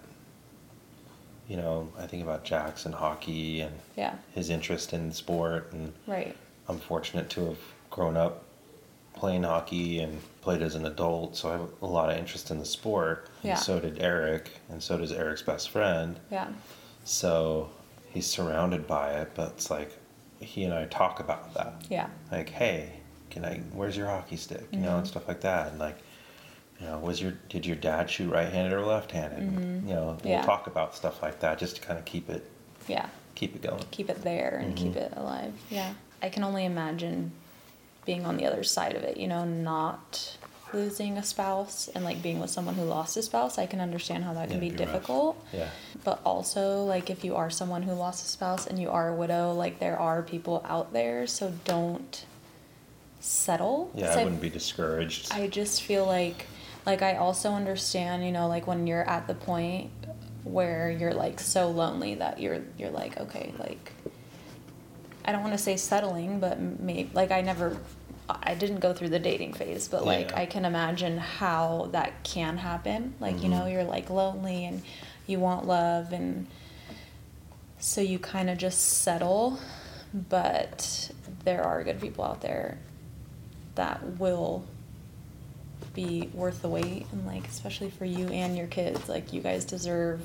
I think about Jackson hockey and Yeah. his interest in sport, and Right. I'm fortunate to have grown up playing hockey and played as an adult, so I have a lot of interest in the sport. Yeah. And so did Eric, and so does Eric's best friend. Yeah. So he's surrounded by it, but it's like he and I talk about that. Yeah. Like, hey, where's your hockey stick? You know, and stuff like that. And like, you know, did your dad shoot right-handed or left-handed? You know, we'll talk about stuff like that just to kind of keep it going. Keep it there and keep it alive. Yeah. I can only imagine being on the other side of it, you know, not losing a spouse and like being with someone who lost a spouse. I can understand how that can be difficult. Rough. Yeah. But also, like, if you are someone who lost a spouse and you are a widow, like, there are people out there, so don't settle. Yeah, I wouldn't be discouraged. I just feel like I also understand, you know, like when you're at the point where you're like so lonely that you're like, okay, like, I don't want to say settling, but maybe, like, I didn't go through the dating phase, but like, I can imagine how that can happen. Like, you know, you're like lonely and you want love, and so you kind of just settle, but there are good people out there that will be worth the wait, and like, especially for you and your kids, like, you guys deserve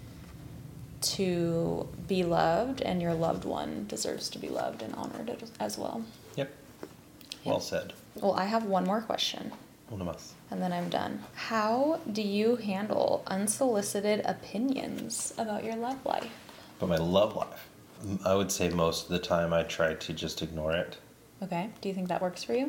to be loved, and your loved one deserves to be loved and honored as well. Yep. Well said. Well, I have one more question. One of us. And then I'm done. How do you handle unsolicited opinions about your love life? But my love life, I would say most of the time I try to just ignore it. Okay. Do you think that works for you?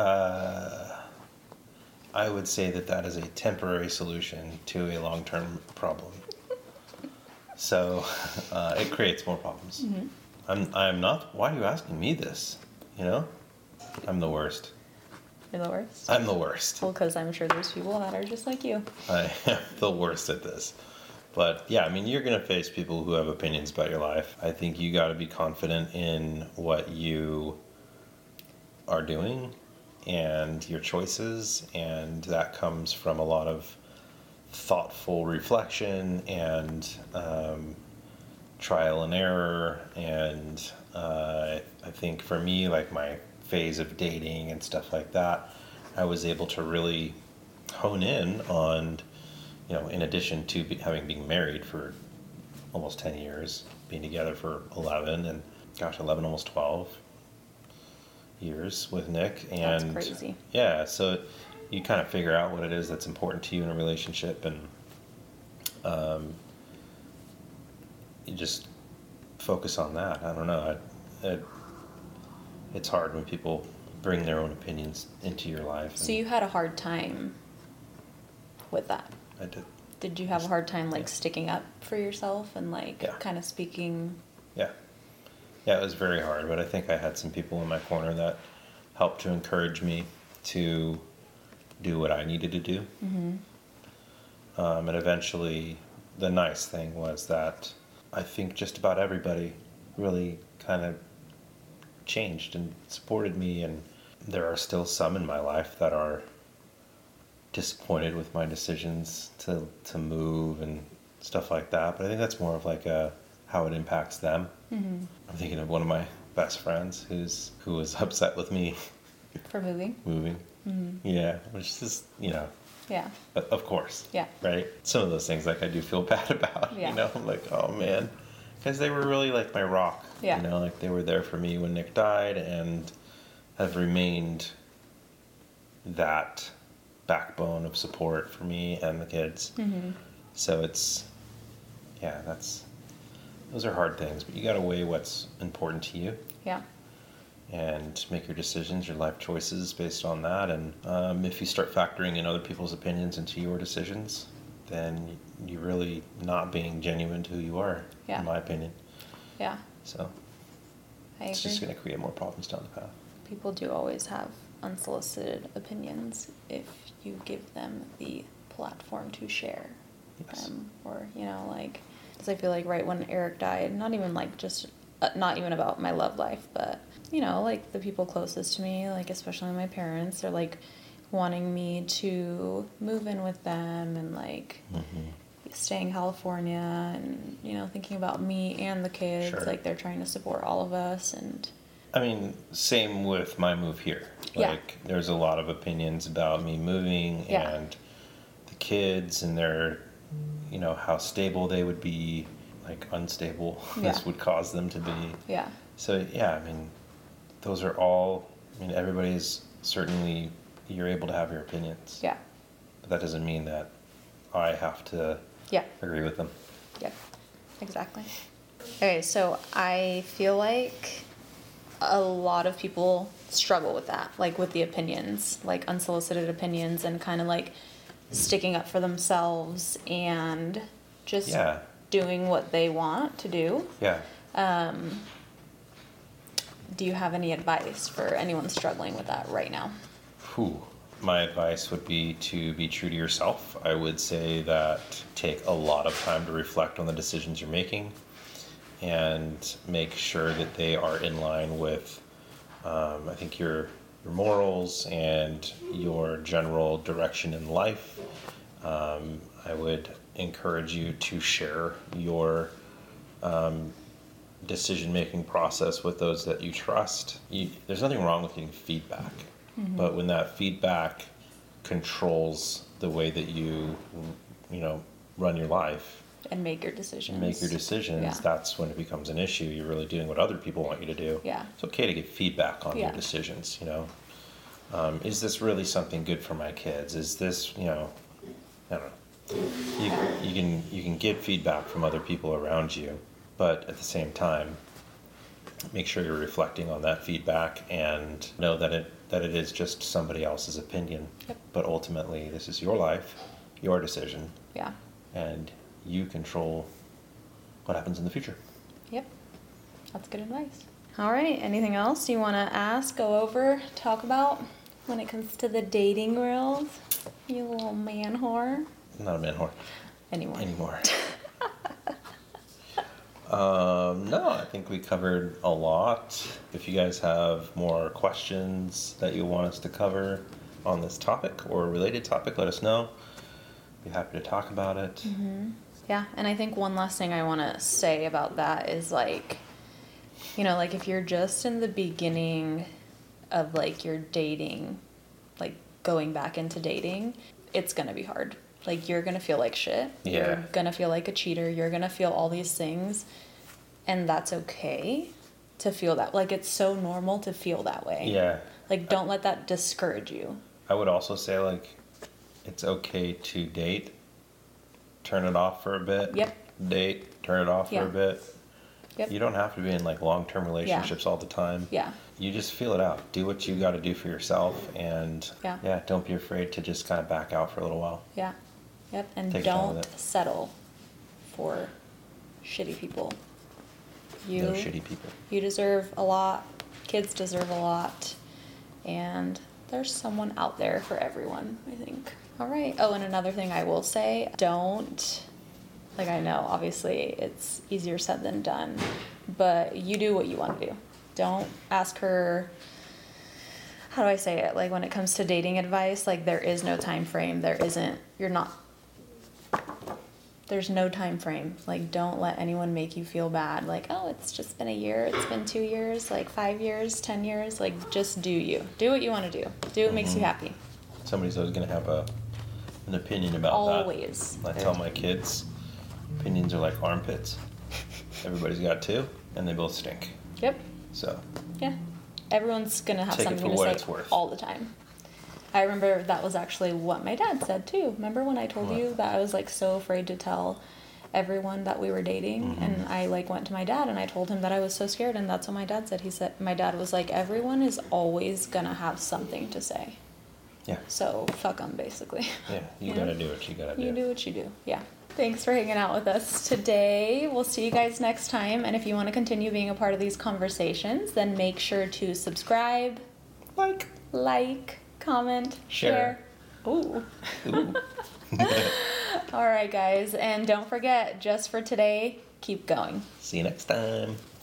I would say that is a temporary solution to a long-term problem. So it creates more problems. I'm not. Why are you asking me this? You know, I'm the worst. You're the worst? I'm the worst. Well, because I'm sure there's people that are just like you. I am the worst at this. But yeah, I mean, you're going to face people who have opinions about your life. I think you got to be confident in what you are doing and your choices, and that comes from a lot of thoughtful reflection and trial and error. And I think for me, like my phase of dating and stuff like that, I was able to really hone in on, you know, in addition to being married for almost 10 years, being together for 11, and 11, almost 12 years with Nick. And that's crazy. Yeah, so you kind of figure out what it is that's important to you in a relationship, and you just focus on that. I don't know. It's hard when people bring their own opinions into your life. So you had a hard time with that? I did. Did you have a hard time, like, sticking up for yourself and, like, kind of speaking? Yeah. Yeah, it was very hard, but I think I had some people in my corner that helped to encourage me to do what I needed to do. And eventually, the nice thing was that I think just about everybody really kind of changed and supported me, and there are still some in my life that are disappointed with my decisions to move and stuff like that, but I think that's more of like how it impacts them. I'm thinking of one of my best friends who was upset with me for moving. Yeah, which is, you know, of course, right, some of those things, like, I do feel bad about. You know, I'm like, oh man, because they were really like my rock. You know, like, they were there for me when Nick died and have remained that backbone of support for me and the kids. So it's, those are hard things, but you got to weigh what's important to you. And make your decisions, your life choices based on that. And if you start factoring in other people's opinions into your decisions, then you're really not being genuine to who you are, in my opinion. So it's just going to create more problems down the path. People do always have unsolicited opinions if you give them the platform to share them. Or, you know, like, because I feel like right when Eric died, not even like just, not even about my love life, but, you know, like the people closest to me, like especially my parents, are like wanting me to move in with them and like stay in California, and, you know, thinking about me and the kids. Like, they're trying to support all of us. And I mean, same with my move here. Like, there's a lot of opinions about me moving and the kids and their, you know, how stable they would be. like unstable Yeah. this would cause them to be. Yeah. So yeah, I mean, those are all. I mean, everybody's certainly, you're able to have your opinions. Yeah. But that doesn't mean that I have to Yeah. agree with them. Yep. Exactly. Okay, so I feel like a lot of people struggle with that, like with the opinions, like unsolicited opinions, and kind of like sticking up for themselves and just Yeah. doing what they want to do. Yeah. Do you have any advice for anyone struggling with that right now? Whew. My advice would be to be true to yourself. I would say that take a lot of time to reflect on the decisions you're making and make sure that they are in line with, I think, your morals and your general direction in life. I would encourage you to share your decision-making process with those that you trust. There's nothing wrong with getting feedback, but when that feedback controls the way that you run your life, And make your decisions. Yeah. that's when it becomes an issue. You're really doing what other people want you to do. Yeah. It's okay to get feedback on your Yeah. decisions, is this really something good for my kids? Is this, I don't know. You can get feedback from other people around you, but at the same time, make sure you're reflecting on that feedback and know that it is just somebody else's opinion. Yep. But ultimately, this is your life, your decision, Yeah. and you control what happens in the future. Yep. That's good advice. All right. Anything else you want to ask, go over, talk about when it comes to the dating world? You little man whore. Not a man whore Anymore. No, I think we covered a lot. If you guys have more questions that you want us to cover on this topic or a related topic, let us know. Be happy to talk about it. Yeah, and I think one last thing I want to say about that is like, like if you're just in the beginning of like your dating, like going back into dating, it's going to be hard. Like you're going to feel like shit. Yeah. You're going to feel like a cheater. You're going to feel all these things. And that's okay to feel that. Like it's so normal to feel that way. Yeah. Like don't let that discourage you. I would also say, like, it's okay to date, turn it off for a bit. Yep. Date, turn it off Yeah. for a bit. Yep. You don't have to be in like long-term relationships all the time. Yeah. You just feel it out. Do what you got to do for yourself, and Yeah. don't be afraid to just kind of back out for a little while. Yeah. Yep. And Take your time don't with it. settle for shitty people. No shitty people. You deserve a lot. Kids deserve a lot. And there's someone out there for everyone, I think. All right. Oh, and another thing I will say, I know obviously it's easier said than done, but you do what you want to do. Don't ask her, how do I say it? Like when it comes to dating advice, like there is no time frame. There's no time frame. Like, don't let anyone make you feel bad. Like, oh, it's just been a year. It's been 2 years, like 5 years, 10 years. Like, just do you. Do what you want to do. Do what makes you happy. Somebody's always going to have an opinion about Always. that. I tell my kids, opinions are like armpits. Everybody's got two, and they both stink. Yep. So, Yeah. Everyone's going to have Take it something for to what say it's worth. all the time. I remember that was actually what my dad said, too. Remember when I told you that I was, like, so afraid to tell everyone that we were dating? And I, like, went to my dad and I told him that I was so scared, and that's what my dad said. My dad was like, everyone is always going to have something to say. yeah. So, fuck them, basically. Yeah, you Yeah. got to do what you got to do. You do what you do. Yeah. Thanks for hanging out with us today. We'll see you guys next time. And if you want to continue being a part of these conversations, then make sure to subscribe, like, comment, share. Ooh. Ooh. All right, guys. And don't forget, just for today, keep going. See you next time.